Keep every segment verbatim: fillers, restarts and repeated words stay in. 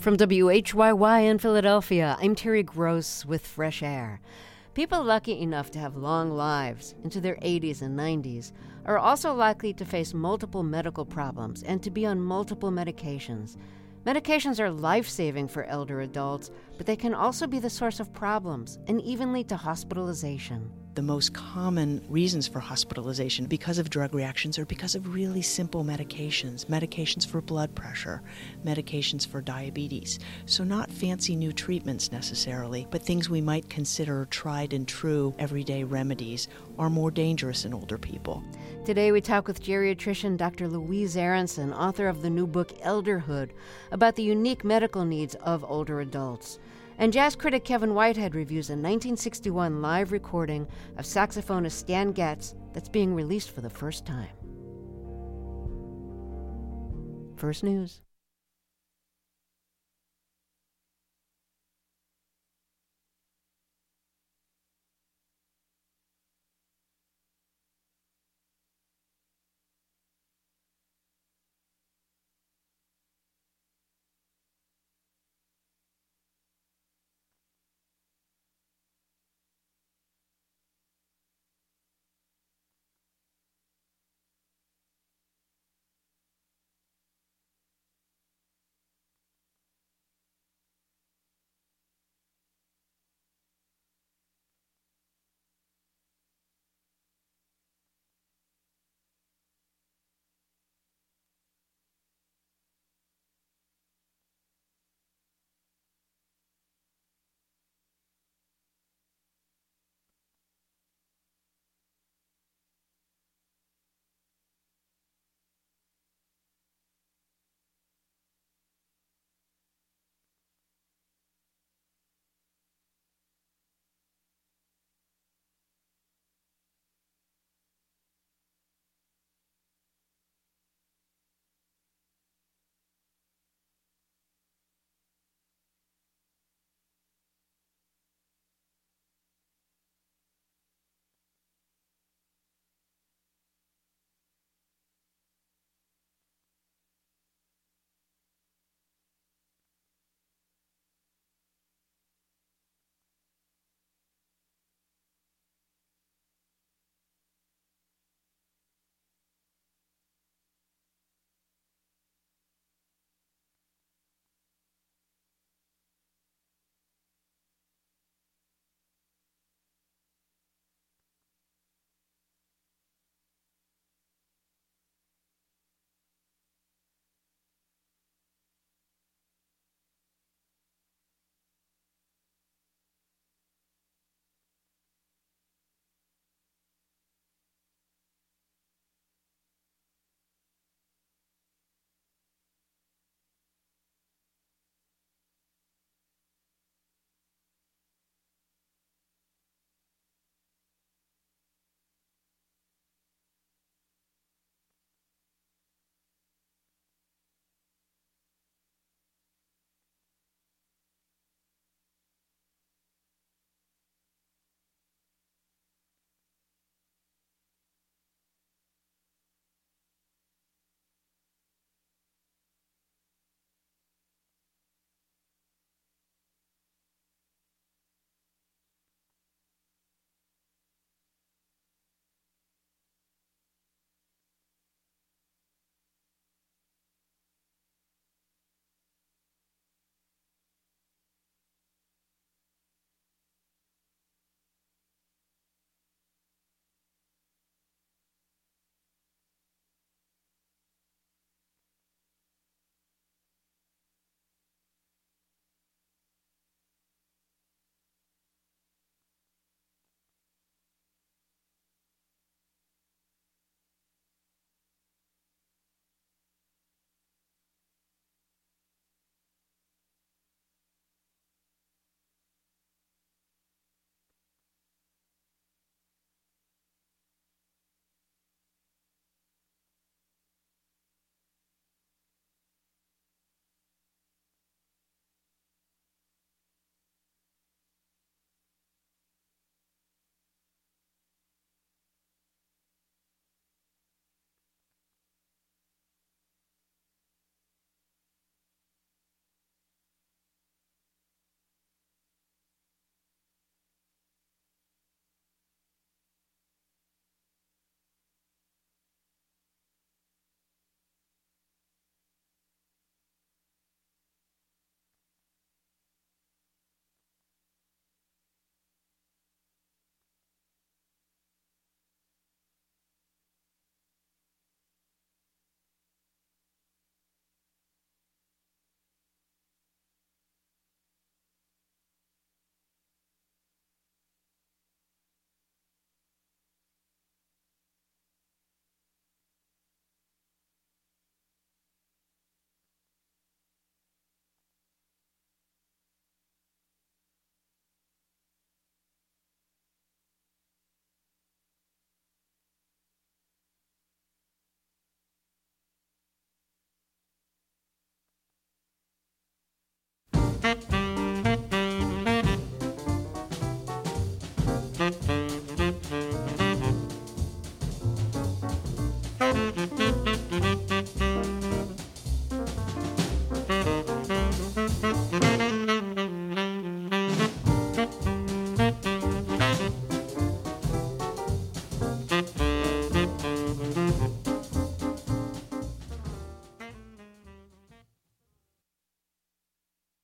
From W H Y Y in Philadelphia, I'm Terry Gross with Fresh Air. People lucky enough to have long lives, into their eighties and nineties, are also likely to face multiple medical problems and to be on multiple medications. Medications are life-saving for elder adults, but they can also be the source of problems and even lead to hospitalization. The most common reasons for hospitalization because of drug reactions are because of really simple medications, medications for blood pressure, medications for diabetes. So not fancy new treatments necessarily, but things we might consider tried and true everyday remedies are more dangerous in older people. Today we talk with geriatrician Doctor Louise Aronson, author of the new book Elderhood, about the unique medical needs of older adults. And jazz critic Kevin Whitehead reviews a nineteen sixty-one live recording of saxophonist Stan Getz that's being released for the first time. First news.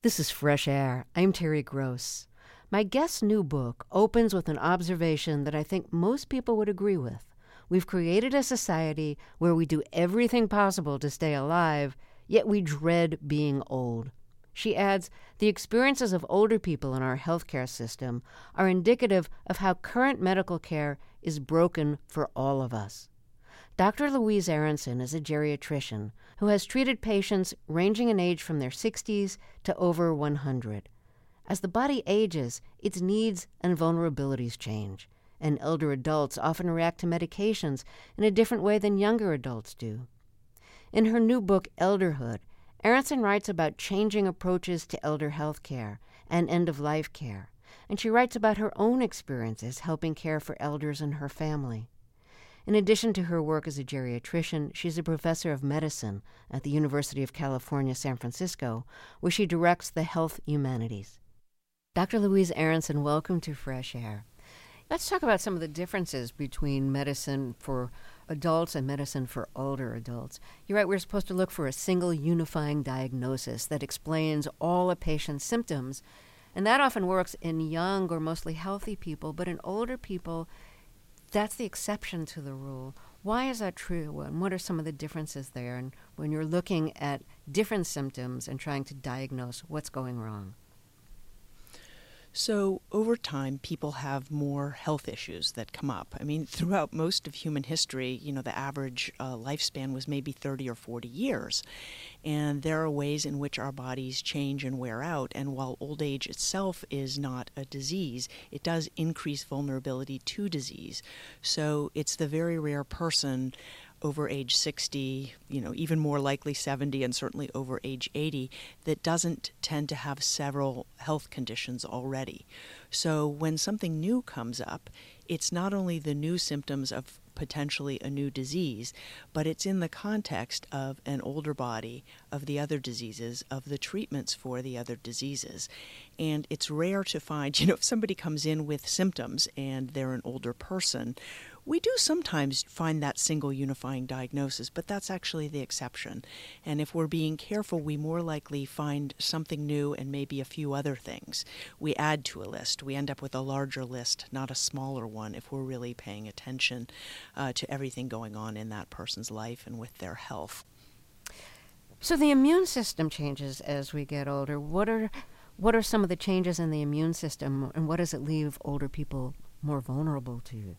This is Fresh Air. I'm Terry Gross. My guest's new book opens with an observation that I think most people would agree with. We've created a society where we do everything possible to stay alive, yet we dread being old. She adds, the experiences of older people in our healthcare system are indicative of how current medical care is broken for all of us. Doctor Louise Aronson is a geriatrician who has treated patients ranging in age from their sixties to over one hundred. As the body ages, its needs and vulnerabilities change, and elder adults often react to medications in a different way than younger adults do. In her new book, Elderhood, Aronson writes about changing approaches to elder health care and end-of-life care, and she writes about her own experiences helping care for elders in her family. In addition to her work as a geriatrician, she's a professor of medicine at the University of California, San Francisco, where she directs the health humanities. Doctor Louise Aronson, welcome to Fresh Air. Let's talk about some of the differences between medicine for adults and medicine for older adults. You're right, we're supposed to look for a single unifying diagnosis that explains all a patient's symptoms, and that often works in young or mostly healthy people, but in older people, that's the exception to the rule. Why is that true, and what are some of the differences there, and when you're looking at different symptoms and trying to diagnose what's going wrong? So over time, people have more health issues that come up. I mean, throughout most of human history, you know, the average uh, lifespan was maybe thirty or forty years. And there are ways in which our bodies change and wear out. And while old age itself is not a disease, it does increase vulnerability to disease. So it's the very rare person over age sixty, you know, even more likely seventy, and certainly over age eighty, that doesn't tend to have several health conditions already. So when something new comes up, it's not only the new symptoms of potentially a new disease, but it's in the context of an older body, of the other diseases, of the treatments for the other diseases. And it's rare to find, you know, if somebody comes in with symptoms and they're an older person, we do sometimes find that single unifying diagnosis, but that's actually the exception. And if we're being careful, we more likely find something new and maybe a few other things. We add to a list. We end up with a larger list, not a smaller one, if we're really paying attention uh, to everything going on in that person's life and with their health. So the immune system changes as we get older. What are what are some of the changes in the immune system, and what does it leave older people more vulnerable to?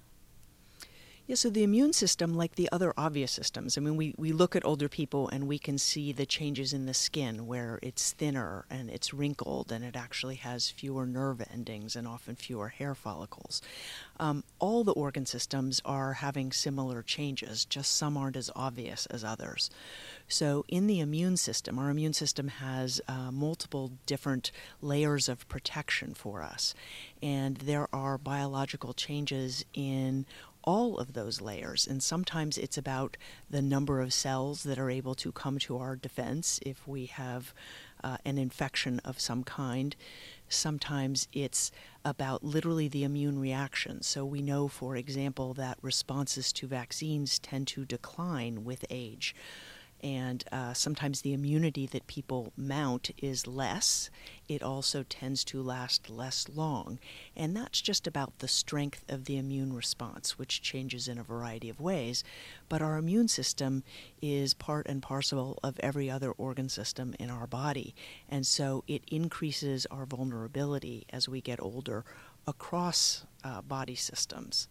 Yeah, so the immune system, like the other obvious systems, I mean, we, we look at older people and we can see the changes in the skin where it's thinner and it's wrinkled and it actually has fewer nerve endings and often fewer hair follicles. Um, all the organ systems are having similar changes, just some aren't as obvious as others. So in the immune system, our immune system has uh, multiple different layers of protection for us. And there are biological changes in all of those layers, and sometimes it's about the number of cells that are able to come to our defense if we have uh, an infection of some kind. Sometimes it's about literally the immune reaction. So we know, for example, that responses to vaccines tend to decline with age. And uh, sometimes the immunity that people mount is less. It also tends to last less long. And that's just about the strength of the immune response, which changes in a variety of ways. But our immune system is part and parcel of every other organ system in our body. And so it increases our vulnerability as we get older across uh, body systems.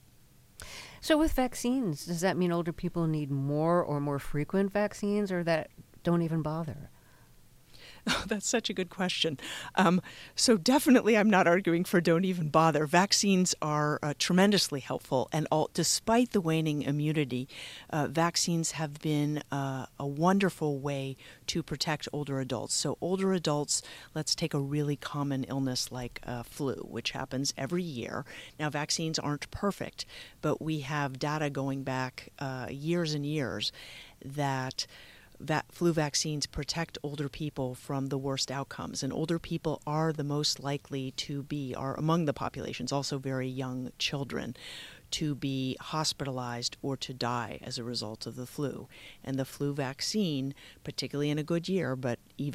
So with vaccines, does that mean older people need more or more frequent vaccines, or that don't even bother? Oh, that's such a good question. Um, so definitely I'm not arguing for don't even bother. Vaccines are uh, tremendously helpful, and all, despite the waning immunity, uh, vaccines have been uh, a wonderful way to protect older adults. So older adults, let's take a really common illness like uh, flu, which happens every year. Now, vaccines aren't perfect, but we have data going back uh, years and years that Va- flu vaccines protect older people from the worst outcomes, and older people are the most likely to be, are among the populations, also very young children, to be hospitalized or to die as a result of the flu. And the flu vaccine, particularly in a good year, but even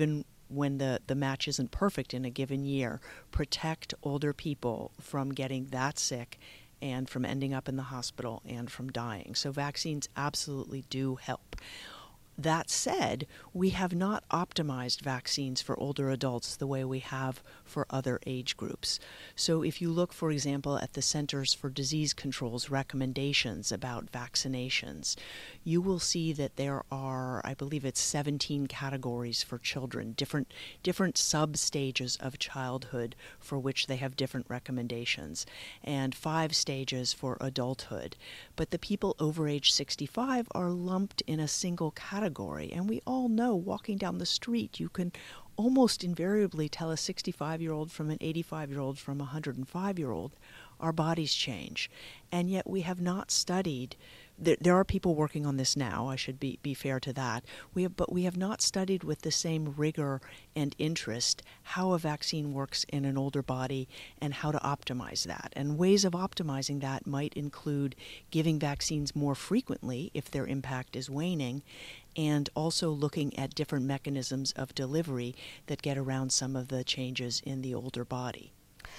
when the, the match isn't perfect in a given year, protect older people from getting that sick and from ending up in the hospital and from dying. So vaccines absolutely do help. That said, we have not optimized vaccines for older adults the way we have for other age groups. So if you look, for example, at the Centers for Disease Control's recommendations about vaccinations, you will see that there are, I believe it's seventeen categories for children, different different sub-stages of childhood for which they have different recommendations, and five stages for adulthood. But the people over age sixty-five are lumped in a single category. And we all know, walking down the street, you can almost invariably tell a sixty-five-year-old from an eighty-five-year-old from a one hundred five-year-old. Our bodies change. And yet we have not studied, there, there are people working on this now, I should be, be fair to that, we have, but we have not studied with the same rigor and interest how a vaccine works in an older body and how to optimize that. And ways of optimizing that might include giving vaccines more frequently if their impact is waning, and also looking at different mechanisms of delivery that get around some of the changes in the older body.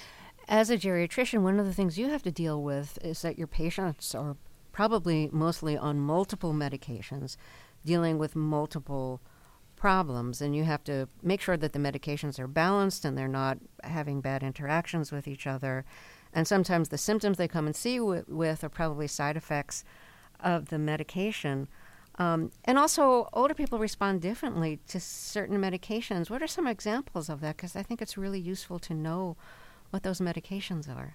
As a geriatrician, one of the things you have to deal with is that your patients are probably mostly on multiple medications, dealing with multiple problems, and you have to make sure that the medications are balanced and they're not having bad interactions with each other. And sometimes the symptoms they come and see w- with are probably side effects of the medication. Um, and also, older people respond differently to certain medications. What are some examples of that? Because I think it's really useful to know what those medications are.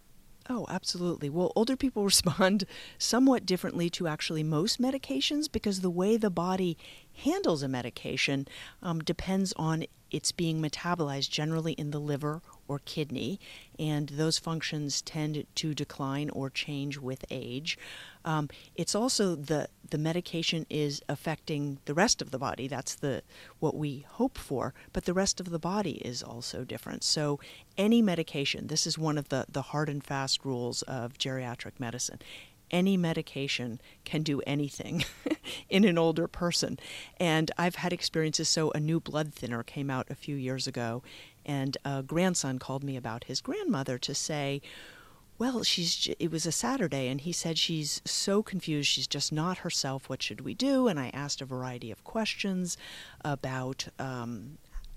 Oh, absolutely. Well, older people respond somewhat differently to actually most medications because the way the body handles a medication um, depends on its being metabolized generally in the liver or kidney, and those functions tend to decline or change with age. Um, it's also the the medication is affecting the rest of the body. That's the what we hope for, but the rest of the body is also different. So any medication, this is one of the, the hard and fast rules of geriatric medicine. Any medication can do anything in an older person. And I've had experiences, so a new blood thinner came out a few years ago, and a grandson called me about his grandmother to say, well, she's. It was a Saturday, and he said she's so confused. She's just not herself. What should we do? And I asked a variety of questions about um,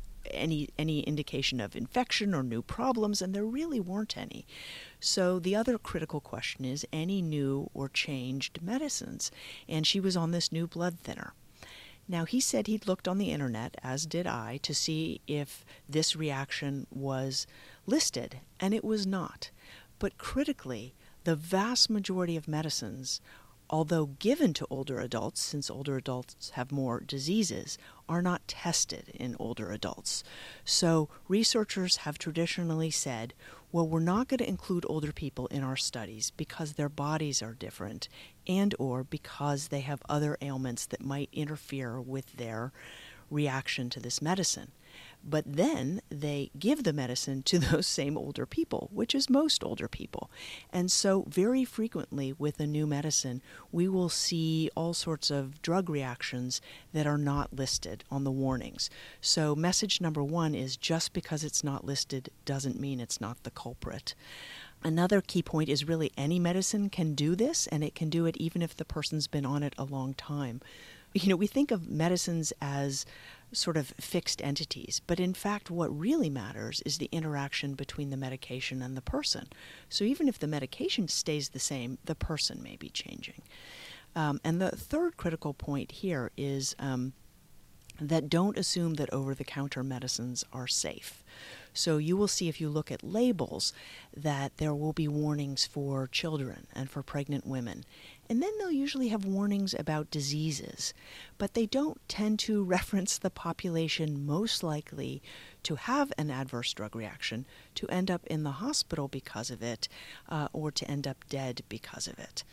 any any indication of infection or new problems, and there really weren't any. So the other critical question is any new or changed medicines. And she was on this new blood thinner. Now, he said he'd looked on the internet, as did I, to see if this reaction was listed, and it was not. But critically, the vast majority of medicines, although given to older adults, since older adults have more diseases, are not tested in older adults. So researchers have traditionally said, well, we're not going to include older people in our studies because their bodies are different and or because they have other ailments that might interfere with their reaction to this medicine. But then they give the medicine to those same older people, which is most older people. And so very frequently with a new medicine, we will see all sorts of drug reactions that are not listed on the warnings. So message number one is just because it's not listed doesn't mean it's not the culprit. Another key point is really any medicine can do this, and it can do it even if the person's been on it a long time. You know, we think of medicines as sort of fixed entities, but in fact what really matters is the interaction between the medication and the person. So even if the medication stays the same, the person may be changing. Um, and the third critical point here is um, that don't assume that over-the-counter medicines are safe. So you will see if you look at labels that there will be warnings for children and for pregnant women. And then they'll usually have warnings about diseases, but they don't tend to reference the population most likely to have an adverse drug reaction, to end up in the hospital because of it, uh, or to end up dead because of it.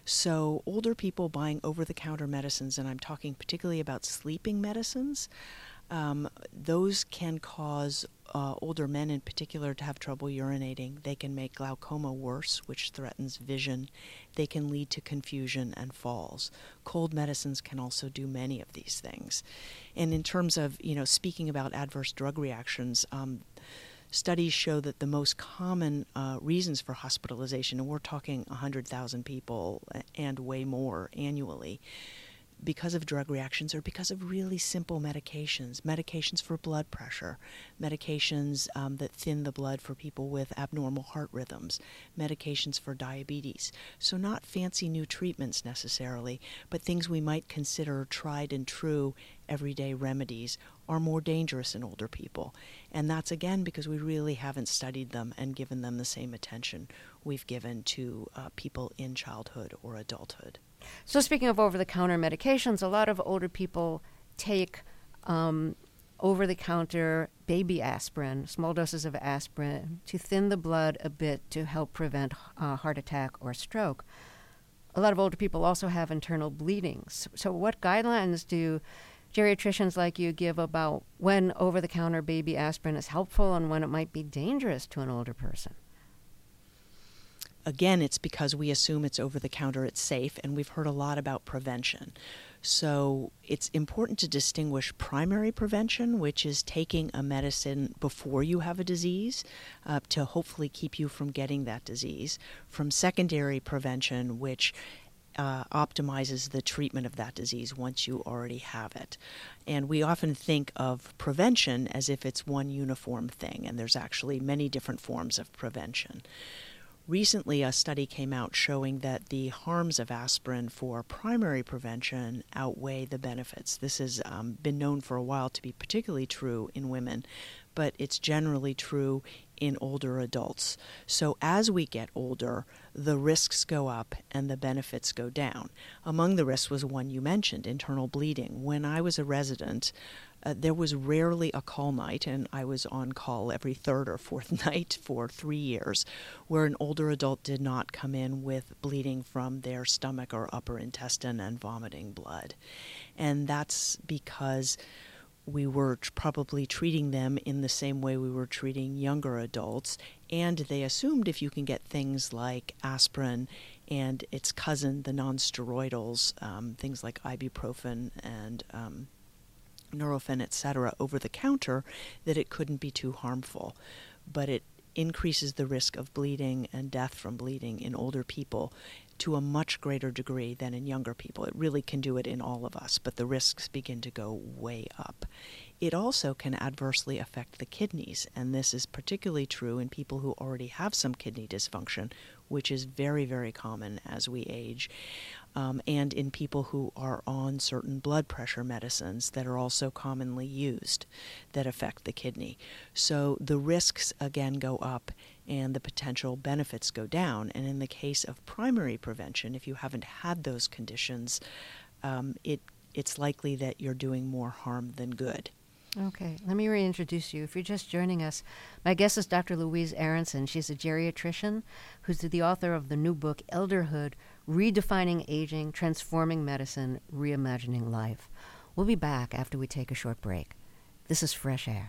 So older people buying over-the-counter medicines, and I'm talking particularly about sleeping medicines, um, those can cause uh, older men in particular to have trouble urinating. They can make glaucoma worse, which threatens vision. They can lead to confusion and falls. Cold medicines can also do many of these things. And in terms of, you know, speaking about adverse drug reactions, um, studies show that the most common uh, reasons for hospitalization, and we're talking one hundred thousand people and way more annually, because of drug reactions or because of really simple medications, medications for blood pressure, medications um, that thin the blood for people with abnormal heart rhythms, medications for diabetes. So not fancy new treatments necessarily, but things we might consider tried and true everyday remedies are more dangerous in older people. And that's again because we really haven't studied them and given them the same attention we've given to uh, people in childhood or adulthood. So speaking of over-the-counter medications, a lot of older people take um, over-the-counter baby aspirin, small doses of aspirin, to thin the blood a bit to help prevent uh, heart attack or stroke. A lot of older people also have internal bleedings. So what guidelines do geriatricians like you give about when over-the-counter baby aspirin is helpful and when it might be dangerous to an older person? Again, it's because we assume it's over-the-counter, it's safe, and we've heard a lot about prevention. So it's important to distinguish primary prevention, which is taking a medicine before you have a disease uh, to hopefully keep you from getting that disease, from secondary prevention, which uh, optimizes the treatment of that disease once you already have it. And we often think of prevention as if it's one uniform thing, and there's actually many different forms of prevention. Recently, a study came out showing that the harms of aspirin for primary prevention outweigh the benefits. This has um, been known for a while to be particularly true in women, but it's generally true in older adults. So as we get older, the risks go up and the benefits go down. Among the risks was one you mentioned, internal bleeding. When I was a resident, Uh, there was rarely a call night, and I was on call every third or fourth night for three years, where an older adult did not come in with bleeding from their stomach or upper intestine and vomiting blood. And that's because we were tr- probably treating them in the same way we were treating younger adults, and they assumed if you can get things like aspirin and its cousin, the nonsteroidals, um, things like ibuprofen and um, Nurofen, et cetera, over the counter, that it couldn't be too harmful. But it increases the risk of bleeding and death from bleeding in older people to a much greater degree than in younger people. It really can do it in all of us, but the risks begin to go way up. It also can adversely affect the kidneys, and this is particularly true in people who already have some kidney dysfunction, which is very, very common as we age, um, and in people who are on certain blood pressure medicines that are also commonly used that affect the kidney. So the risks, again, go up and the potential benefits go down. And in the case of primary prevention, if you haven't had those conditions, um, it it's likely that you're doing more harm than good. Okay, let me reintroduce you. If you're just joining us, my guest is Doctor Louise Aronson. She's a geriatrician who's the author of the new book, Elderhood, Redefining Aging, Transforming Medicine, Reimagining Life. We'll be back after we take a short break. This is Fresh Air.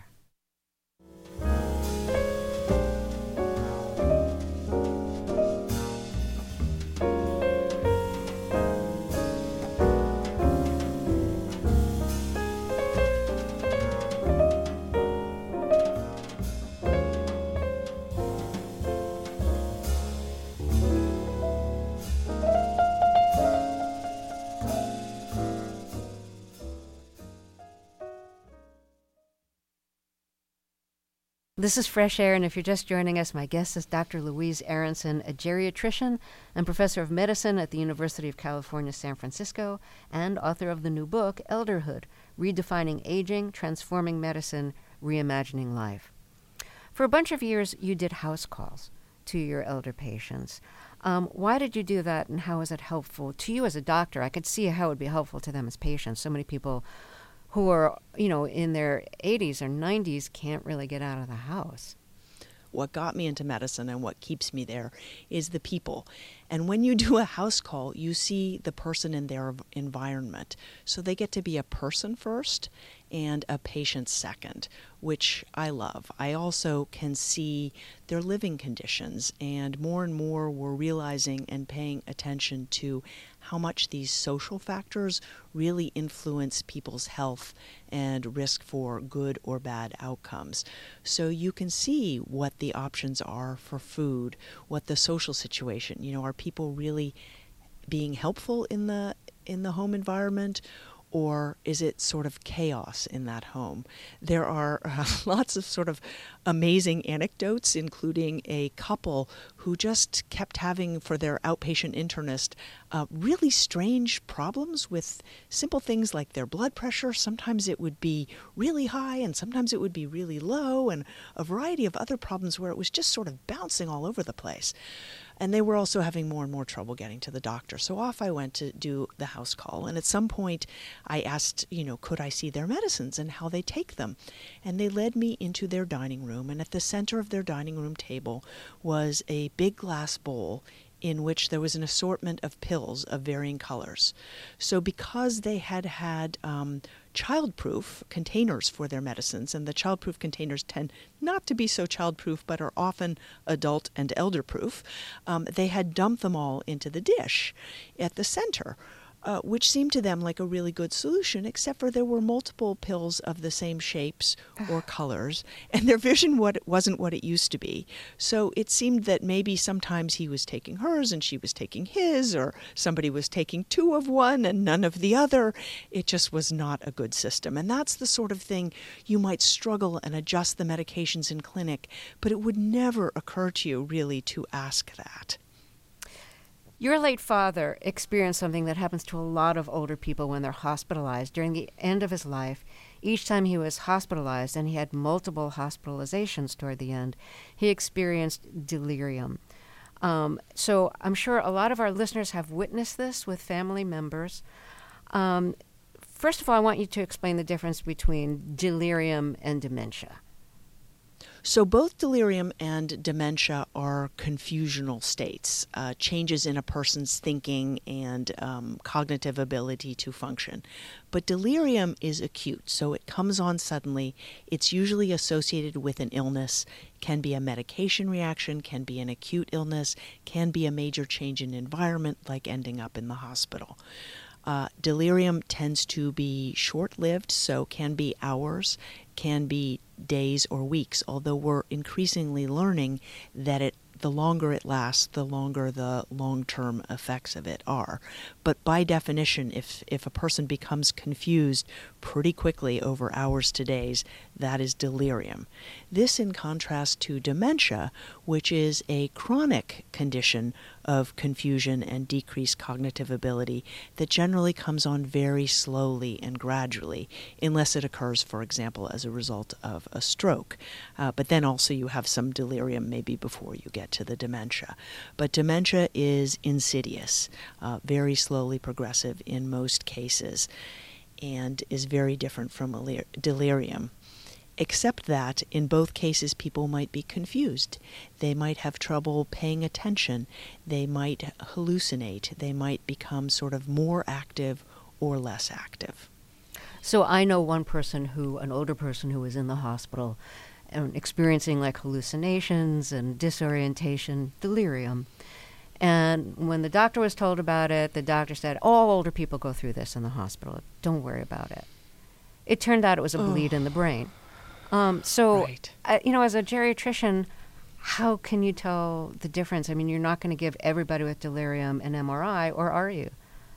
This is Fresh Air, and if you're just joining us, my guest is Doctor Louise Aronson, a geriatrician and professor of medicine at the University of California, San Francisco, and author of the new book, Elderhood, Redefining Aging, Transforming Medicine, Reimagining Life. For a bunch of years, you did house calls to your elder patients. Um, why did you do that, and how is it helpful to you as a doctor? I could see how it would be helpful to them as patients. So many people who are, you know, in their eighties or nineties can't really get out of the house. What got me into medicine and what keeps me there is the people. And when you do a house call, you see the person in their environment. So they get to be a person first, and a patient second, which I love. I also can see their living conditions, and more and more we're realizing and paying attention to how much these social factors really influence people's health and risk for good or bad outcomes. So you can see what the options are for food, what the social situation, you know, are people really being helpful in the in the home environment, or is it sort of chaos in that home? There are uh, lots of sort of amazing anecdotes, including a couple who just kept having, for their outpatient internist, uh, really strange problems with simple things like their blood pressure. Sometimes it would be really high and sometimes it would be really low, and a variety of other problems where it was just sort of bouncing all over the place. And they were also having more and more trouble getting to the doctor. So off I went to do the house call. And at some point I asked, you know, could I see their medicines and how they take them? And they led me into their dining room. And at the center of their dining room table was a big glass bowl in which there was an assortment of pills of varying colors. So because they had had um, childproof containers for their medicines, and the childproof containers tend not to be so childproof but are often adult and elder-proof, um, they had dumped them all into the dish at the center. Uh, which seemed to them like a really good solution, except for there were multiple pills of the same shapes or colors, and their vision what wasn't what it used to be. So it seemed that maybe sometimes he was taking hers and she was taking his, or somebody was taking two of one and none of the other. It just was not a good system. And that's the sort of thing you might struggle and adjust the medications in clinic, but it would never occur to you really to ask that. Your late father experienced something that happens to a lot of older people when they're hospitalized. During the end of his life, each time he was hospitalized, and he had multiple hospitalizations toward the end, he experienced delirium. Um, so I'm sure a lot of our listeners have witnessed this with family members. Um, first of all, I want you to explain the difference between delirium and dementia. So both delirium and dementia are confusional states, uh, changes in a person's thinking and um, cognitive ability to function. But delirium is acute, so it comes on suddenly. It's usually associated with an illness, can be a medication reaction, can be an acute illness, can be a major change in environment like ending up in the hospital. Uh, delirium tends to be short-lived, so can be hours, can be days or weeks, although we're increasingly learning that it the longer it lasts, the longer the long-term effects of it are. But by definition, if, if a person becomes confused pretty quickly over hours to days, that is delirium. This in contrast to dementia, which is a chronic condition of confusion and decreased cognitive ability that generally comes on very slowly and gradually, unless it occurs, for example, as a result of a stroke. Uh, but then also you have some delirium maybe before you get to the dementia. But dementia is insidious, uh, very slowly progressive in most cases, and is very different from alir- delirium. Except that in both cases people might be confused. They might have trouble paying attention. They might hallucinate. They might become sort of more active or less active. So I know one person who, an older person who was in the hospital and experiencing like hallucinations and disorientation, delirium. And when the doctor was told about it, the doctor said, all older people go through this in the hospital. Don't worry about it. It turned out it was a oh. bleed in the brain. Um, so, right. uh, you know, as a geriatrician, how can you tell the difference? I mean, you're not going to give everybody with delirium an M R I, or are you?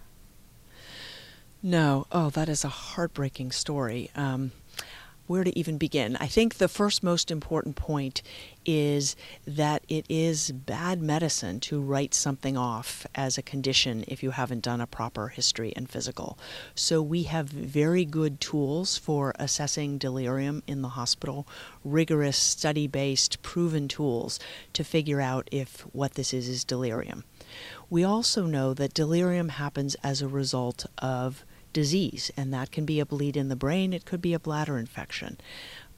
No. Oh, that is a heartbreaking story. Um, where to even begin? I think the first most important point is that it is bad medicine to write something off as a condition if you haven't done a proper history and physical. So we have very good tools for assessing delirium in the hospital, rigorous study-based proven tools to figure out if what this is is delirium. We also know that delirium happens as a result of disease, and that can be a bleed in the brain, it could be a bladder infection.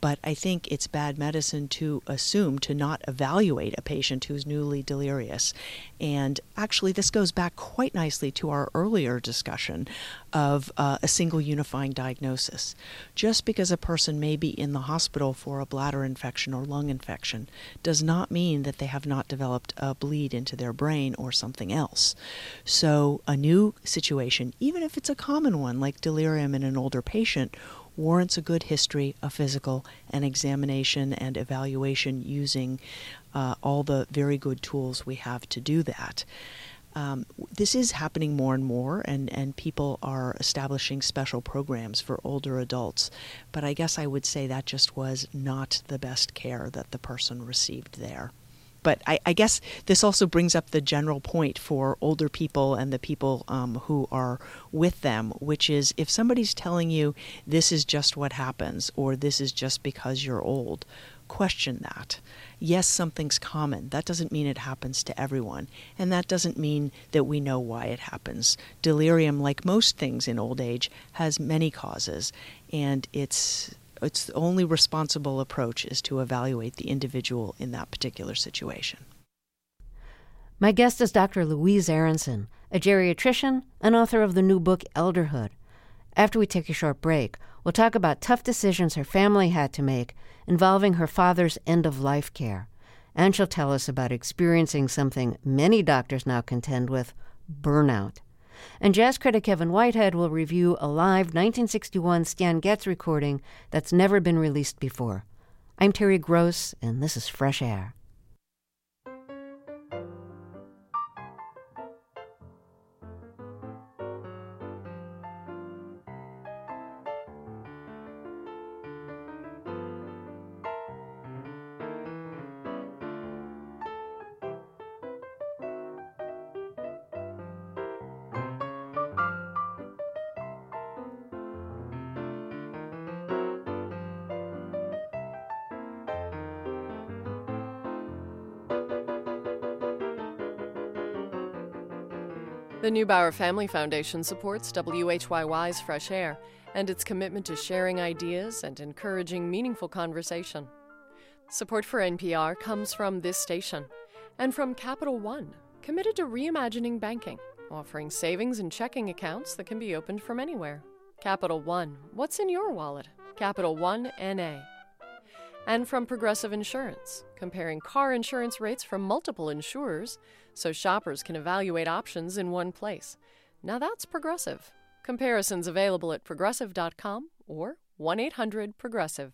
But I think it's bad medicine to assume to not evaluate a patient who's newly delirious. And actually, this goes back quite nicely to our earlier discussion of uh, a single unifying diagnosis. Just because a person may be in the hospital for a bladder infection or lung infection does not mean that they have not developed a bleed into their brain or something else. So a new situation, even if it's a common one like delirium in an older patient, warrants a good history, a physical, an examination and evaluation using uh, all the very good tools we have to do that. Um, this is happening more and more, and, and people are establishing special programs for older adults. But I guess I would say that just was not the best care that the person received there. But I, I guess this also brings up the general point for older people and the people um, who are with them, which is if somebody's telling you this is just what happens or this is just because you're old, question that. Yes, something's common. That doesn't mean it happens to everyone. And that doesn't mean that we know why it happens. Delirium, like most things in old age, has many causes, and it's It's the only responsible approach is to evaluate the individual in that particular situation. My guest is Doctor Louise Aronson, a geriatrician and author of the new book, Elderhood. After we take a short break, we'll talk about tough decisions her family had to make involving her father's end-of-life care. And she'll tell us about experiencing something many doctors now contend with, burnout. And jazz critic Kevin Whitehead will review a live nineteen sixty-one Stan Getz recording that's never been released before. I'm Terry Gross, and this is Fresh Air. The Neubauer Family Foundation supports W H Y Y's Fresh Air and its commitment to sharing ideas and encouraging meaningful conversation. Support for N P R comes from this station and from Capital One, committed to reimagining banking, offering savings and checking accounts that can be opened from anywhere. Capital One, what's in your wallet? Capital One N A. And from Progressive Insurance, comparing car insurance rates from multiple insurers so shoppers can evaluate options in one place. Now that's Progressive. Comparisons available at progressive dot com or one eight hundred progressive.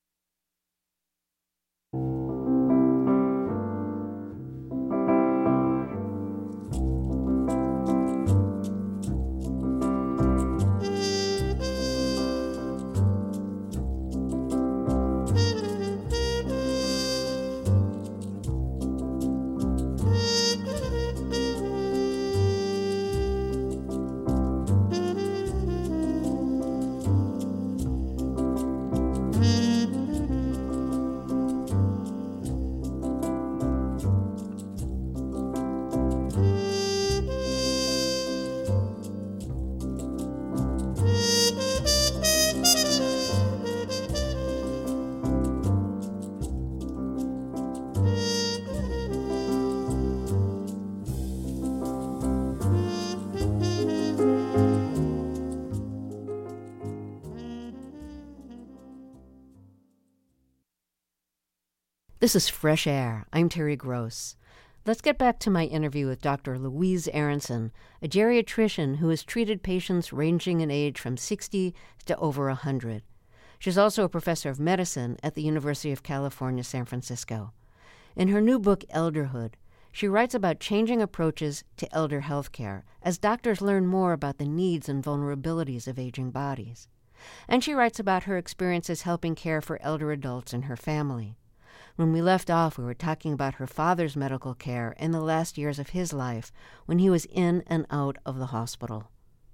This is Fresh Air. I'm Terry Gross. Let's get back to my interview with Doctor Louise Aronson, a geriatrician who has treated patients ranging in age from sixty to over one hundred. She's also a professor of medicine at the University of California, San Francisco. In her new book, Elderhood, she writes about changing approaches to elder health care as doctors learn more about the needs and vulnerabilities of aging bodies. And she writes about her experiences helping care for elder adults in her family. When we left off, we were talking about her father's medical care in the last years of his life when he was in and out of the hospital.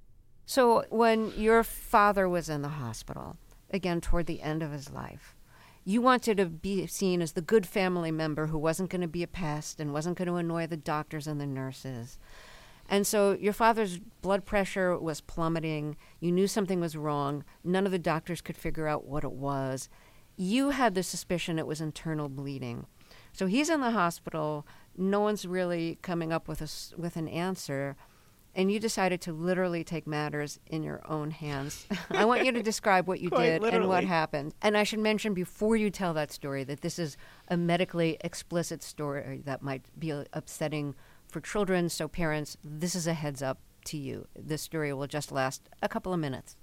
So when your father was in the hospital, again, toward the end of his life, you wanted to be seen as the good family member who wasn't going to be a pest and wasn't going to annoy the doctors and the nurses. And so your father's blood pressure was plummeting. You knew something was wrong. None of the doctors could figure out what it was. you had the suspicion it was internal bleeding. So he's in the hospital. No one's really coming up with a, s- with an answer. And you decided to literally take matters in your own hands. I want you to describe what you Quite did literally. and what happened. And I should mention before you tell that story that this is a medically explicit story that might be upsetting for children. So parents, this is a heads up to you. This story will just last a couple of minutes.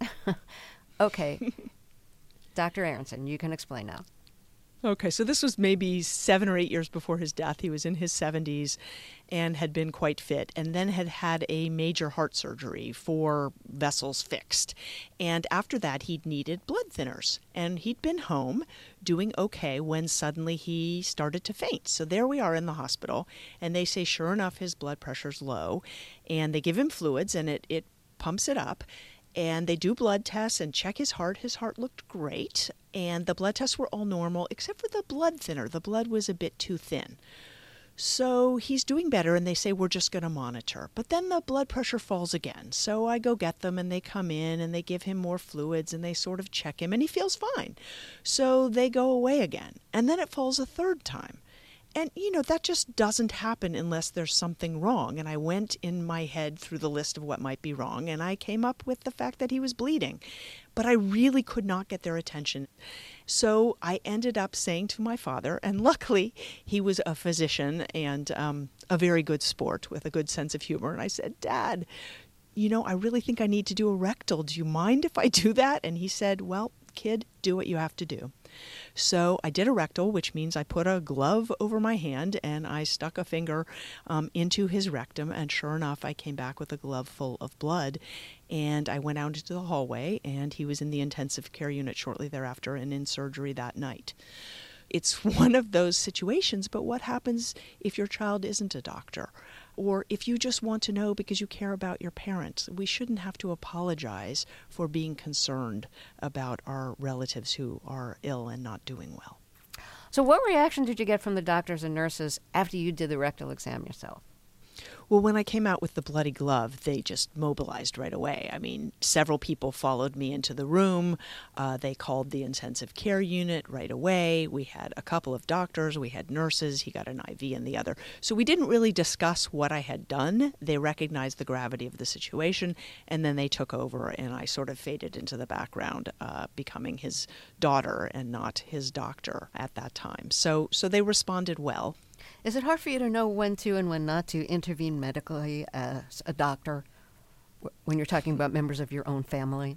Okay. Doctor Aronson, you can explain now. Okay, so this was maybe seven or eight years before his death. He was in his seventies and had been quite fit, and then had had a major heart surgery, four vessels fixed. And after that, he'd needed blood thinners. And he'd been home doing okay when suddenly he started to faint. So there we are in the hospital, and they say, sure enough, his blood pressure's low. And they give him fluids, and it, it pumps it up. And they do blood tests and check his heart. His heart looked great, and the blood tests were all normal, except for the blood thinner. The blood was a bit too thin. So he's doing better, and they say, we're just going to monitor. But then the blood pressure falls again. So I go get them, and they come in, and they give him more fluids, and they sort of check him, and he feels fine. So they go away again, and then it falls a third time. And, you know, that just doesn't happen unless there's something wrong. And I went in my head through the list of what might be wrong, and I came up with the fact that he was bleeding. But I really could not get their attention. So I ended up saying to my father, and luckily he was a physician and um, a very good sport with a good sense of humor. And I said, Dad, you know, I really think I need to do a rectal. Do you mind if I do that? And he said, well, kid, do what you have to do. So I did a rectal, which means I put a glove over my hand and I stuck a finger um, into his rectum. And sure enough, I came back with a glove full of blood. And I went out into the hallway, and he was in the intensive care unit shortly thereafter and in surgery that night. It's one of those situations, but what happens if your child isn't a doctor? Or if you just want to know because you care about your parents? We shouldn't have to apologize for being concerned about our relatives who are ill and not doing well. So what reaction did you get from the doctors and nurses after you did the rectal exam yourself? Well, when I came out with the bloody glove, they just mobilized right away. I mean, several people followed me into the room. Uh, they called the intensive care unit right away. We had a couple of doctors. We had nurses. He got an I V in the other. So we didn't really discuss what I had done. They recognized the gravity of the situation, and then they took over, and I sort of faded into the background, uh, becoming his daughter and not his doctor at that time. So, so they responded well. Is it hard for you to know when to and when not to intervene medically as a doctor when you're talking about members of your own family?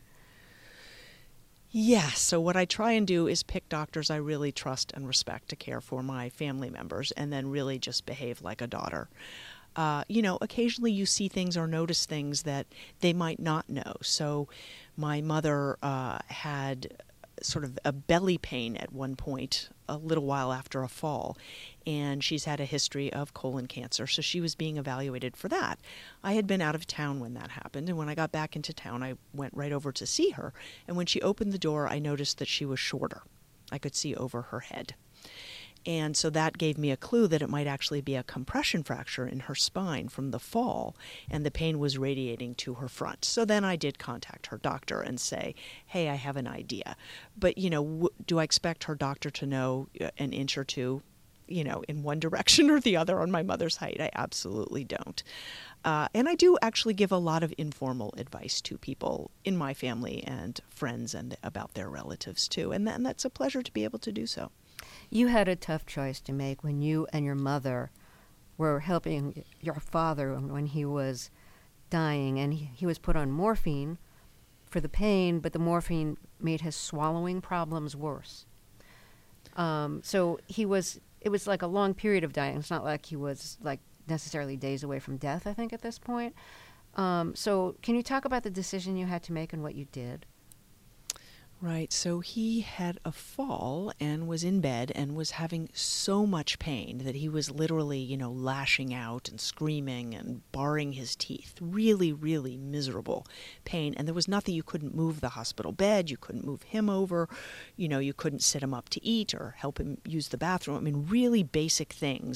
Yes. So what I try and do is pick doctors I really trust and respect to care for my family members, and then really just behave like a daughter. Uh, you know, occasionally you see things or notice things that they might not know. So my mother uh, had sort of a belly pain at one point a little while after a fall, and she's had a history of colon cancer, so she was being evaluated for that. I had been out of town when that happened, and when I got back into town, I went right over to see her, and when she opened the door, I noticed that she was shorter. I could see over her head. And so that gave me a clue that it might actually be a compression fracture in her spine from the fall, and the pain was radiating to her front. So then I did contact her doctor and say, hey, I have an idea. But, you know, w- do I expect her doctor to know an inch or two, you know, in one direction or the other on my mother's height? I absolutely don't. Uh, and I do actually give a lot of informal advice to people in my family and friends and about their relatives, too. And, th- and that's a pleasure to be able to do so. You had a tough choice to make when you and your mother were helping your father when he was dying, and he, he was put on morphine for the pain, but the morphine made his swallowing problems worse. Um, so he was, it was like a long period of dying. It's not like he was like necessarily days away from death, I think, at this point. Um, so can you talk about the decision you had to make and what you did? Right, so he had a fall and was in bed and was having so much pain that he was literally, you know, lashing out and screaming and baring his teeth. Really, really miserable pain. And there was nothing. You couldn't move the hospital bed. You couldn't move him over. You know, you couldn't sit him up to eat or help him use the bathroom. I mean, really basic things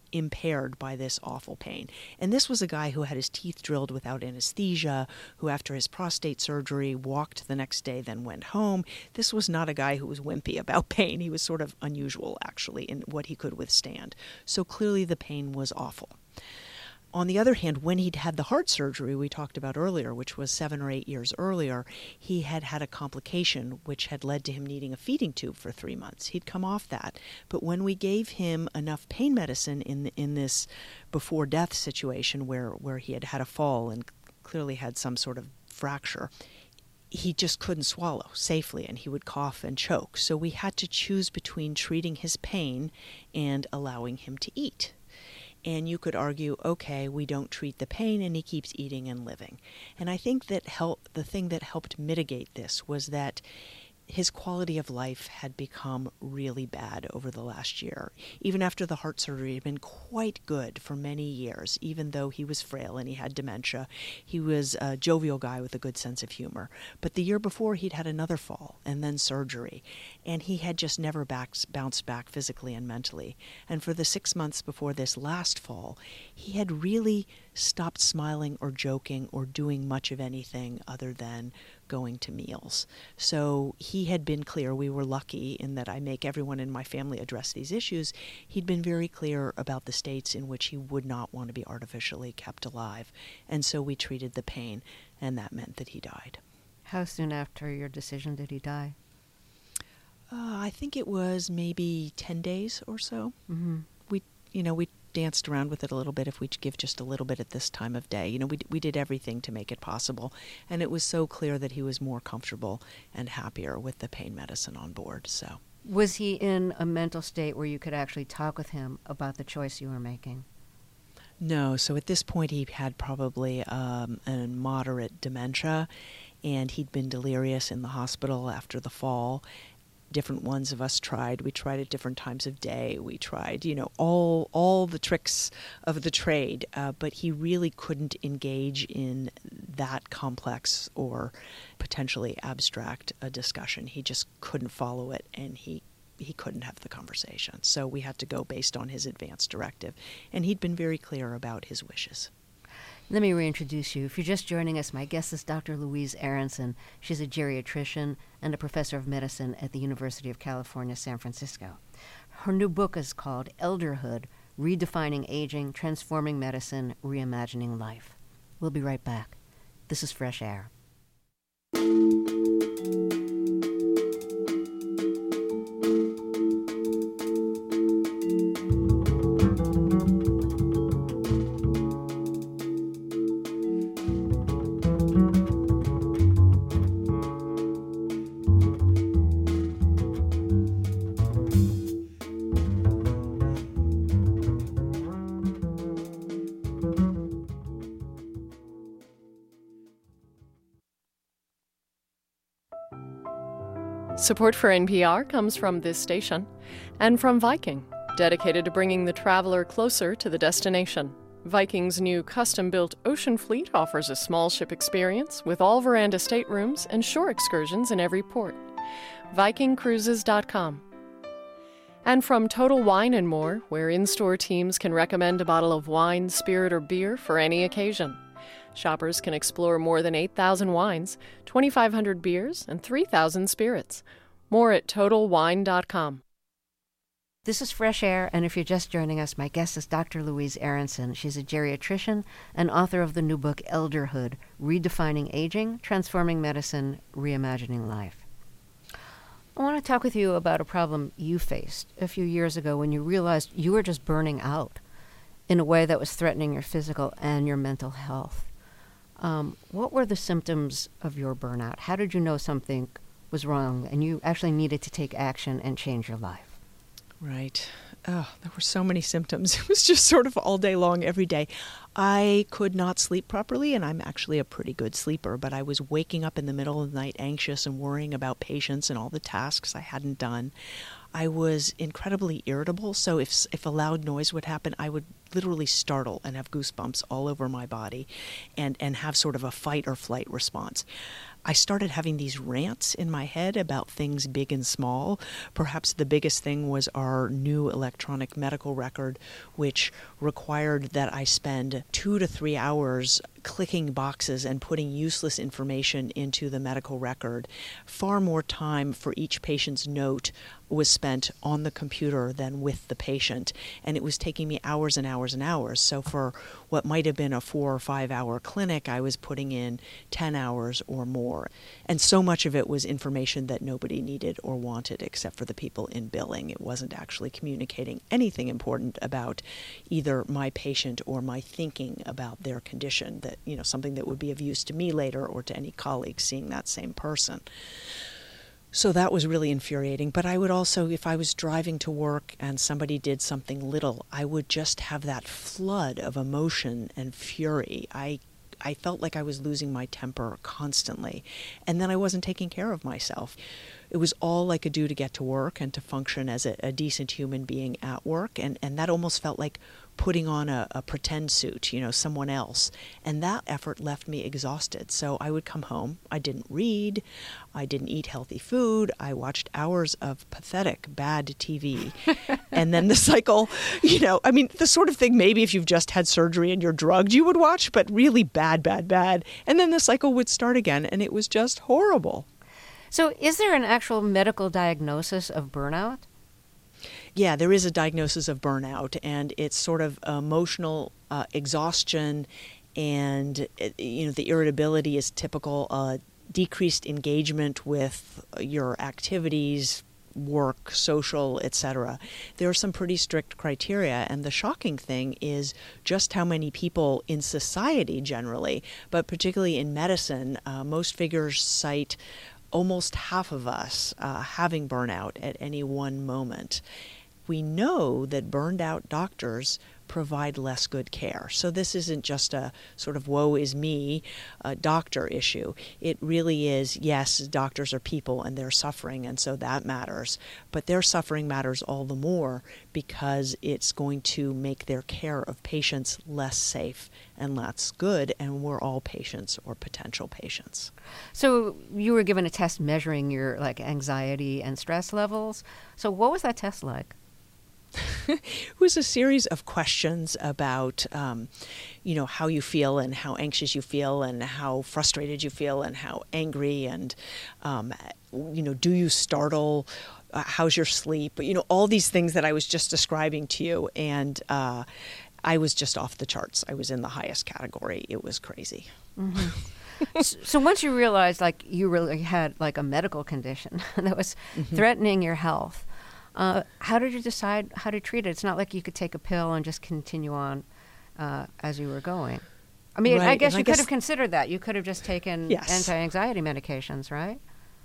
impaired by this awful pain. And this was a guy who had his teeth drilled without anesthesia, who after his prostate surgery walked the next day, then went home. This was not a guy who was wimpy about pain. He was sort of unusual, actually, in what he could withstand. So clearly the pain was awful. On the other hand, when he'd had the heart surgery we talked about earlier, which was seven or eight years earlier, he had had a complication which had led to him needing a feeding tube for three months. He'd come off that. But when we gave him enough pain medicine in in this before-death situation where, where he had had a fall and clearly had some sort of fracture, he just couldn't swallow safely, and he would cough and choke. So we had to choose between treating his pain and allowing him to eat. And you could argue, okay, we don't treat the pain and he keeps eating and living. And I think that help, the thing that helped mitigate this was that his quality of life had become really bad over the last year. Even after the heart surgery, it had been quite good for many years, even though he was frail and he had dementia. He was a jovial guy with a good sense of humor. But the year before, he'd had another fall and then surgery, and he had just never back, bounced back physically and mentally. And for the six months before this last fall, he had really stopped smiling or joking or doing much of anything other than going to meals. So he had been clear. We were lucky in that I make everyone in my family address these issues. He'd been very clear about the states in which he would not want to be artificially kept alive. And so we treated the pain, and that meant that he died. How soon after your decision did he die? Uh, I think it was maybe ten days or so. Mm-hmm. We, you know, we danced around with it a little bit if we give just a little bit at this time of day. You know, we we did everything to make it possible, and it was so clear that he was more comfortable and happier with the pain medicine on board. So, was he in a mental state where you could actually talk with him about the choice you were making? No. So at this point, he had probably um, a moderate dementia, and he'd been delirious in the hospital after the fall. Different ones of us tried. We tried at different times of day. We tried, you know, all all the tricks of the trade, uh, but he really couldn't engage in that complex or potentially abstract a discussion. He just couldn't follow it, and he he couldn't have the conversation. So we had to go based on his advance directive, and he'd been very clear about his wishes. Let me reintroduce you. If you're just joining us, my guest is Doctor Louise Aronson. She's a geriatrician and a professor of medicine at the University of California, San Francisco. Her new book is called Elderhood, Redefining Aging, Transforming Medicine, Reimagining Life. We'll be right back. This is Fresh Air. Support for N P R comes from this station and from Viking, dedicated to bringing the traveler closer to the destination. Viking's new custom-built Ocean Fleet offers a small ship experience with all veranda staterooms and shore excursions in every port. Viking Cruises dot com. And from Total Wine and More, where in-store teams can recommend a bottle of wine, spirit, or beer for any occasion. Shoppers can explore more than eight thousand wines, twenty-five hundred beers, and three thousand spirits. More at Total Wine dot com. This is Fresh Air, and if you're just joining us, my guest is Doctor Louise Aronson. She's a geriatrician and author of the new book, Elderhood, Redefining Aging, Transforming Medicine, Reimagining Life. I want to talk with you about a problem you faced a few years ago when you realized you were just burning out in a way that was threatening your physical and your mental health. Um, what were the symptoms of your burnout? How did you know something was wrong and you actually needed to take action and change your life? Right. Oh, there were so many symptoms. It was just sort of all day long, every day. I could not sleep properly, and I'm actually a pretty good sleeper, but I was waking up in the middle of the night anxious and worrying about patients and all the tasks I hadn't done. I was incredibly irritable, so if if a loud noise would happen, I would literally startle and have goosebumps all over my body and, and have sort of a fight or flight response. I started having these rants in my head about things big and small. Perhaps the biggest thing was our new electronic medical record, which required that I spend two to three hours clicking boxes and putting useless information into the medical record. Far more time for each patient's note was spent on the computer than with the patient, and it was taking me hours and hours and hours. So for what might have been a four or five hour clinic, I was putting in ten hours or more. And so much of it was information that nobody needed or wanted except for the people in billing. It wasn't actually communicating anything important about either my patient or my thinking about their condition, that, you know, something that would be of use to me later or to any colleague seeing that same person. So that was really infuriating. But I would also, if I was driving to work and somebody did something little, I would just have that flood of emotion and fury. I I felt like I was losing my temper constantly. And then I wasn't taking care of myself. It was all I could do to get to work and to function as a, a decent human being at work. And, and that almost felt like putting on a, a pretend suit, you know, someone else. And that effort left me exhausted. So I would come home. I didn't read. I didn't eat healthy food. I watched hours of pathetic, bad T V. And then the cycle, you know, I mean, the sort of thing maybe if you've just had surgery and you're drugged, you would watch, but really bad, bad, bad. And then the cycle would start again, and it was just horrible. So is there an actual medical diagnosis of burnout? Yeah, there is a diagnosis of burnout, and it's sort of emotional uh, exhaustion, and you know the irritability is typical, uh, decreased engagement with your activities, work, social, et cetera. There are some pretty strict criteria, and the shocking thing is just how many people in society generally, but particularly in medicine, uh, most figures cite almost half of us uh, having burnout at any one moment. We know that burned out doctors provide less good care. So this isn't just a sort of woe is me uh, doctor issue. It really is, yes, doctors are people and they're suffering, and so that matters. But their suffering matters all the more because it's going to make their care of patients less safe and less good, and we're all patients or potential patients. So you were given a test measuring your like anxiety and stress levels. So what was that test like? It was a series of questions about, um, you know, how you feel and how anxious you feel and how frustrated you feel and how angry and, um, you know, do you startle? Uh, how's your sleep? You know, all these things that I was just describing to you. And uh, I was just off the charts. I was in the highest category. It was crazy. Mm-hmm. So once you realized like you really had like a medical condition that was mm-hmm. threatening your health, Uh, how did you decide how to treat it? It's not like you could take a pill and just continue on uh, as you were going. I mean, right. I guess and you I could guess, have considered that. You could have just taken yes. anti-anxiety medications, right?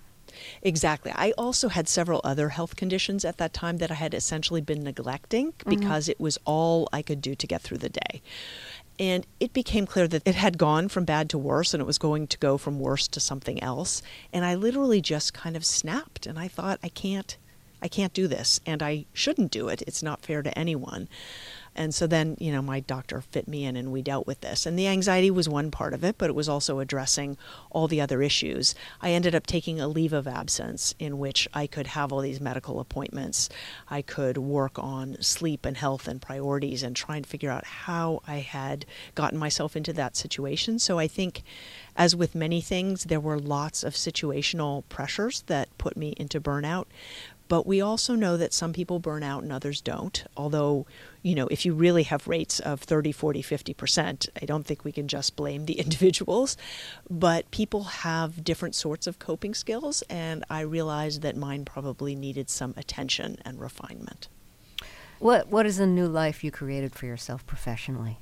Exactly. I also had several other health conditions at that time that I had essentially been neglecting mm-hmm. because it was all I could do to get through the day. And it became clear that it had gone from bad to worse, and it was going to go from worse to something else. And I literally just kind of snapped, and I thought, I can't. I can't do this, and I shouldn't do it. It's not fair to anyone. And so then, you know, my doctor fit me in and we dealt with this. And the anxiety was one part of it, but it was also addressing all the other issues. I ended up taking a leave of absence in which I could have all these medical appointments. I could work on sleep and health and priorities and try and figure out how I had gotten myself into that situation. So I think, as with many things, there were lots of situational pressures that put me into burnout. But we also know that some people burn out and others don't. Although, you know, if you really have rates of thirty, forty, fifty percent, I don't think we can just blame the individuals. But people have different sorts of coping skills, and I realized that mine probably needed some attention and refinement. What What is the new life you created for yourself professionally?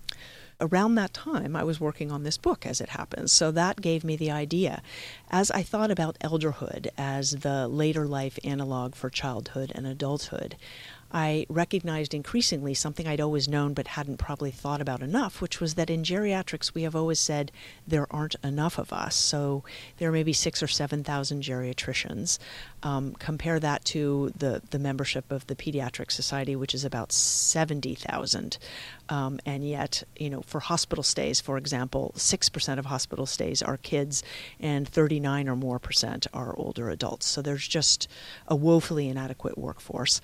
Around that time, I was working on this book, as it happens, so that gave me the idea. As I thought about elderhood as the later life analog for childhood and adulthood, I recognized increasingly something I'd always known but hadn't probably thought about enough, which was that in geriatrics we have always said there aren't enough of us. So there are maybe six or seven thousand geriatricians. Um, compare that to the, the membership of the Pediatric Society, which is about seventy thousand. Um, and yet, you know, for hospital stays, for example, six percent of hospital stays are kids and thirty-nine or more percent are older adults. So there's just a woefully inadequate workforce.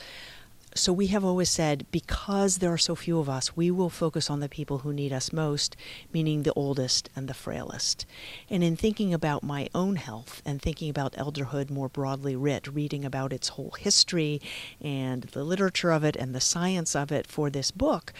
So we have always said, because there are so few of us, we will focus on the people who need us most, meaning the oldest and the frailest. And in thinking about my own health and thinking about elderhood more broadly writ, reading about its whole history and the literature of it and the science of it for this book,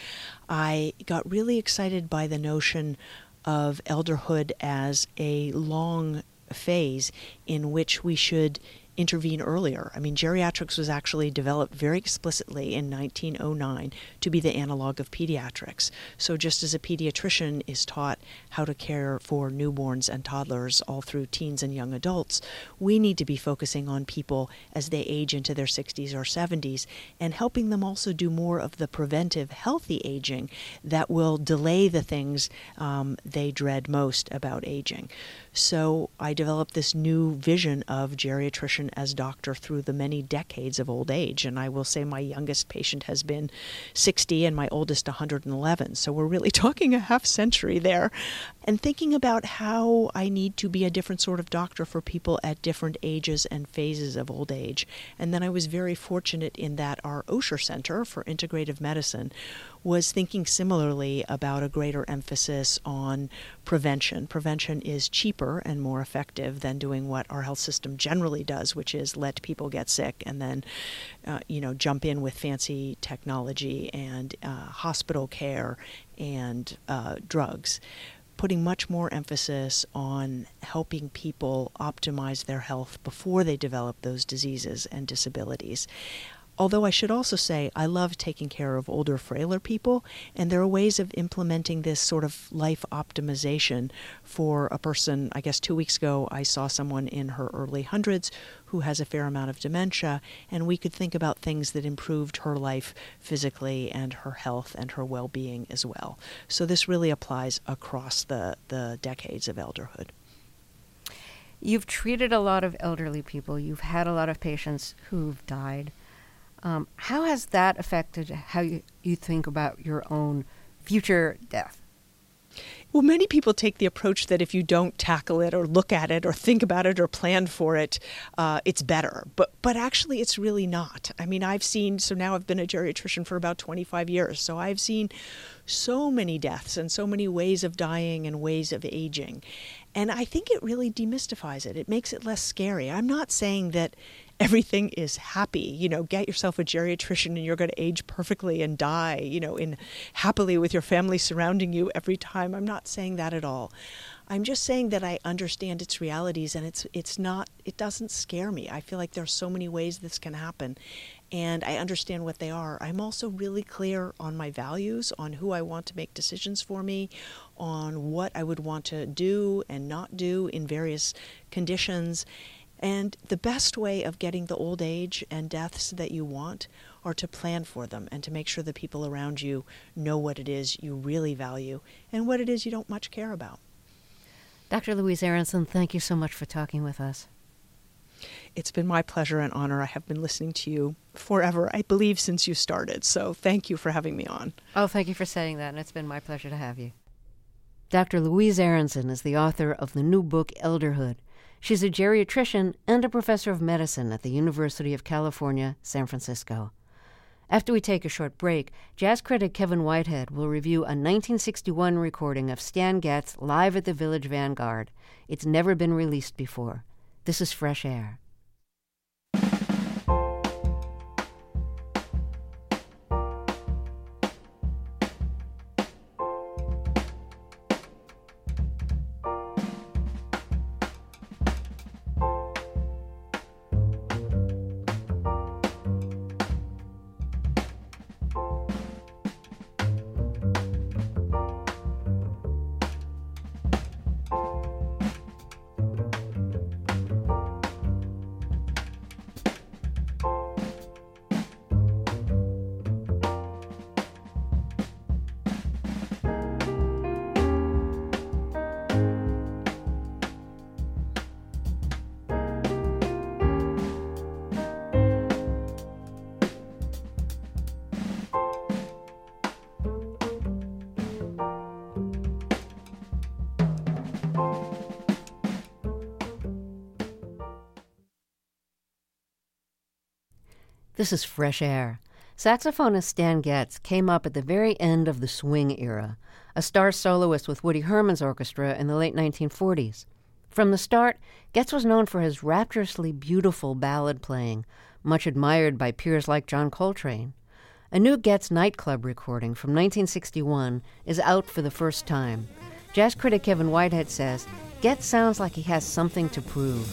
I got really excited by the notion of elderhood as a long phase in which we should intervene earlier. I mean, geriatrics was actually developed very explicitly in nineteen oh nine to be the analog of pediatrics. So just as a pediatrician is taught how to care for newborns and toddlers all through teens and young adults, we need to be focusing on people as they age into their sixties or seventies and helping them also do more of the preventive, healthy aging that will delay the things um, they dread most about aging. So I developed this new vision of geriatrician as doctor through the many decades of old age. And I will say my youngest patient has been sixty and my oldest one hundred eleven. So we're really talking a half century there. And thinking about how I need to be a different sort of doctor for people at different ages and phases of old age. And then I was very fortunate in that our Osher Center for Integrative Medicine was thinking similarly about a greater emphasis on prevention. Prevention is cheaper and more effective than doing what our health system generally does, which is let people get sick and then, uh, you know, jump in with fancy technology and uh, hospital care and uh, drugs. Putting much more emphasis on helping people optimize their health before they develop those diseases and disabilities. Although I should also say I love taking care of older, frailer people, and there are ways of implementing this sort of life optimization for a person. I guess two weeks ago I saw someone in her early hundreds who has a fair amount of dementia, and we could think about things that improved her life physically and her health and her well-being as well. So this really applies across the, the decades of elderhood. You've treated a lot of elderly people. You've had a lot of patients who've died. Um, how has that affected how you, you think about your own future death? Well, many people take the approach that if you don't tackle it or look at it or think about it or plan for it, uh, it's better. But but actually, it's really not. I mean, I've seen, so now I've been a geriatrician for about twenty-five years, so I've seen so many deaths and so many ways of dying and ways of aging. And I think it really demystifies it. It makes it less scary. I'm not saying that everything is happy. You know, get yourself a geriatrician and you're going to age perfectly and die, you know, in happily with your family surrounding you every time. I'm not saying that at all. I'm just saying that I understand its realities, and it's it's not, it doesn't scare me. I feel like there's so many ways this can happen, and I understand what they are. I'm also really clear on my values, on who I want to make decisions for me, on what I would want to do and not do in various conditions. And the best way of getting the old age and deaths that you want are to plan for them and to make sure the people around you know what it is you really value and what it is you don't much care about. Doctor Louise Aronson, thank you so much for talking with us. It's been my pleasure and honor. I have been listening to you forever, I believe, since you started. So thank you for having me on. Oh, thank you for saying that, and it's been my pleasure to have you. Doctor Louise Aronson is the author of the new book, Elderhood. She's a geriatrician and a professor of medicine at the University of California, San Francisco. After we take a short break, jazz critic Kevin Whitehead will review a nineteen sixty-one recording of Stan Getz live at the Village Vanguard. It's never been released before. This is Fresh Air. This is Fresh Air. Saxophonist Stan Getz came up at the very end of the swing era, a star soloist with Woody Herman's orchestra in the late nineteen forties. From the start, Getz was known for his rapturously beautiful ballad playing, much admired by peers like John Coltrane. A new Getz nightclub recording from nineteen sixty-one is out for the first time. Jazz critic Kevin Whitehead says, Getz sounds like he has something to prove.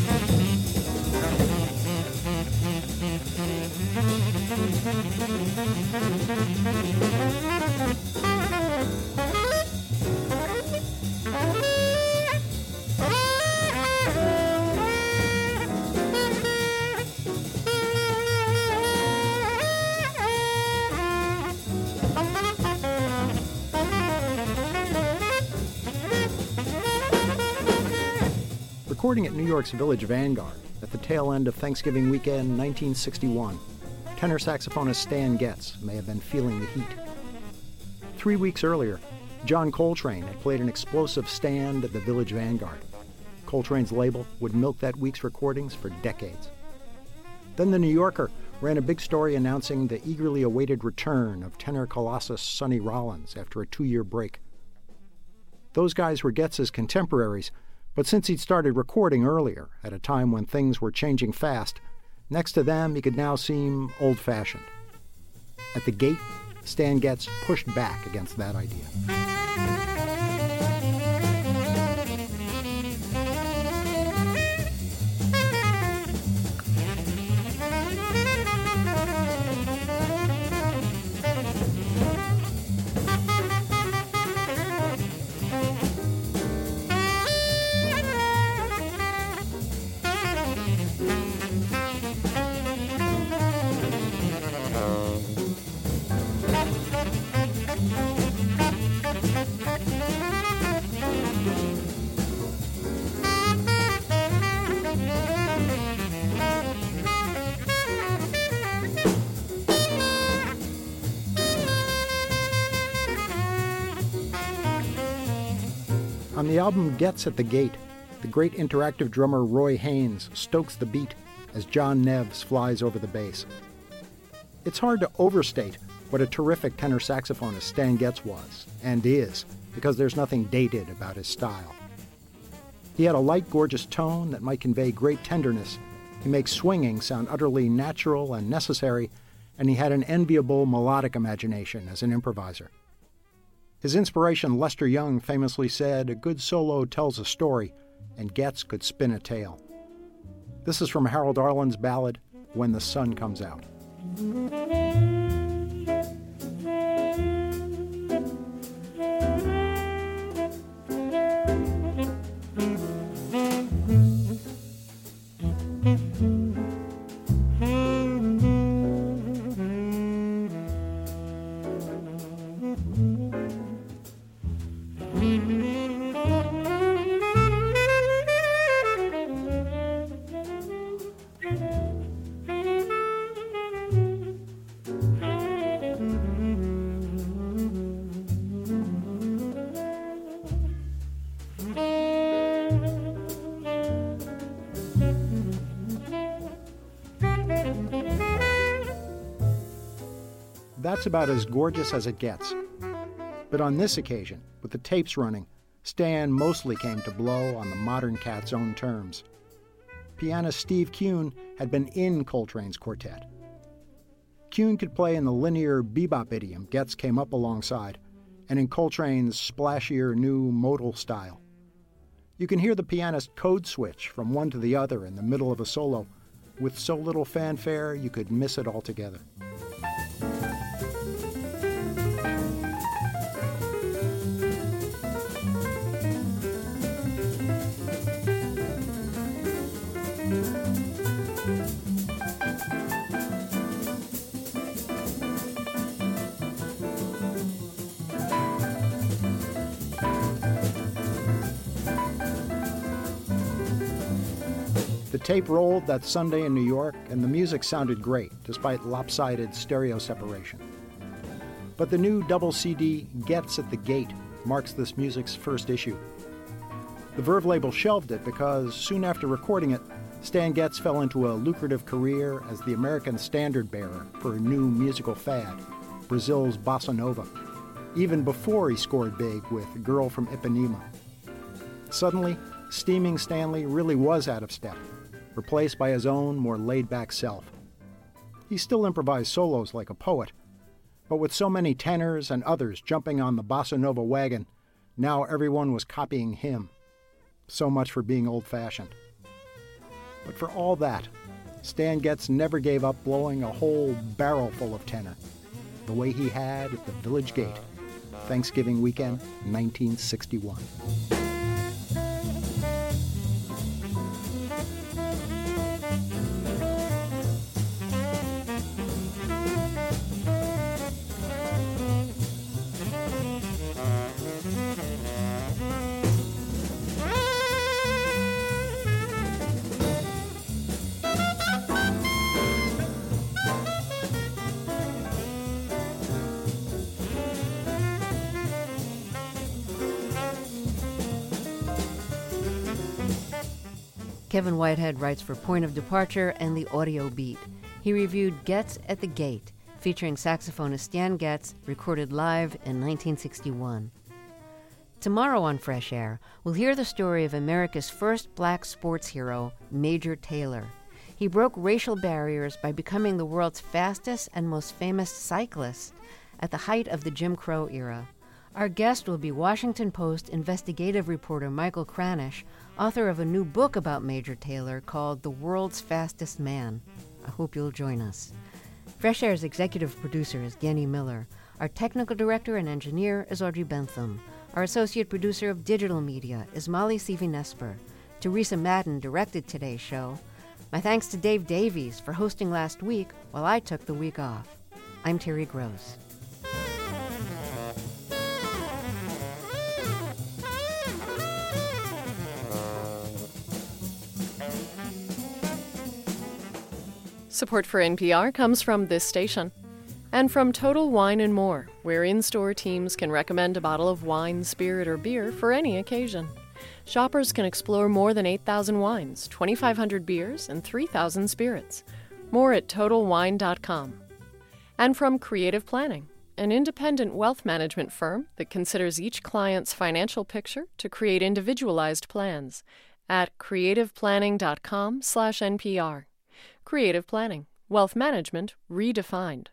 Recording at New York's Village Vanguard at the tail end of Thanksgiving weekend nineteen sixty-one, tenor saxophonist Stan Getz may have been feeling the heat. Three weeks earlier, John Coltrane had played an explosive stand at the Village Vanguard. Coltrane's label would milk that week's recordings for decades. Then the New Yorker ran a big story announcing the eagerly awaited return of tenor colossus Sonny Rollins after a two-year break. Those guys were Getz's contemporaries, but since he'd started recording earlier, at a time when things were changing fast, next to them he could now seem old-fashioned. At the gate, Stan Getz pushed back against that idea. On the album Getz at the Gate, the great interactive drummer Roy Haynes stokes the beat as John Neves flies over the bass. It's hard to overstate what a terrific tenor saxophonist Stan Getz was, and is, because there's nothing dated about his style. He had a light, gorgeous tone that might convey great tenderness. He makes swinging sound utterly natural and necessary, and he had an enviable melodic imagination as an improviser. His inspiration, Lester Young, famously said, "A good solo tells a story, and Getz could spin a tale." This is from Harold Arlen's ballad, When the Sun Comes Out. That's about as gorgeous as it gets. But on this occasion, with the tapes running, Stan mostly came to blow on the modern cat's own terms. Pianist Steve Kuhn had been in Coltrane's quartet. Kuhn could play in the linear bebop idiom Getz came up alongside, and in Coltrane's splashier new modal style. You can hear the pianist code switch from one to the other in the middle of a solo, with so little fanfare you could miss it altogether. The tape rolled that Sunday in New York, and the music sounded great, despite lopsided stereo separation. But the new double C D, Getz at the Gate, marks this music's first issue. The Verve label shelved it because, soon after recording it, Stan Getz fell into a lucrative career as the American standard bearer for a new musical fad, Brazil's bossa nova, even before he scored big with Girl from Ipanema. Suddenly, steaming Stanley really was out of step, replaced by his own, more laid-back self. He still improvised solos like a poet, but with so many tenors and others jumping on the bossa nova wagon, now everyone was copying him. So much for being old-fashioned. But for all that, Stan Getz never gave up blowing a whole barrel full of tenor, the way he had at the Village Gate, Thanksgiving weekend, nineteen sixty-one. Kevin Whitehead writes for Point of Departure and The Audio Beat. He reviewed Getz at the Gate, featuring saxophonist Stan Getz, recorded live in nineteen sixty-one. Tomorrow on Fresh Air, we'll hear the story of America's first black sports hero, Major Taylor. He broke racial barriers by becoming the world's fastest and most famous cyclist at the height of the Jim Crow era. Our guest will be Washington Post investigative reporter Michael Kranish, author of a new book about Major Taylor called The World's Fastest Man. I hope you'll join us. Fresh Air's executive producer is Genny Miller. Our technical director and engineer is Audrey Bentham. Our associate producer of digital media is Molly Seavy-Nesper. Teresa Madden directed today's show. My thanks to Dave Davies for hosting last week while I took the week off. I'm Terry Gross. Support for N P R comes from this station and from Total Wine and More, where in-store teams can recommend a bottle of wine, spirit, or beer for any occasion. Shoppers can explore more than eight thousand wines, twenty-five hundred beers, and three thousand spirits. More at total wine dot com. And from Creative Planning, an independent wealth management firm that considers each client's financial picture to create individualized plans at creative planning dot com slash N P R. Creative Planning, Wealth Management Redefined.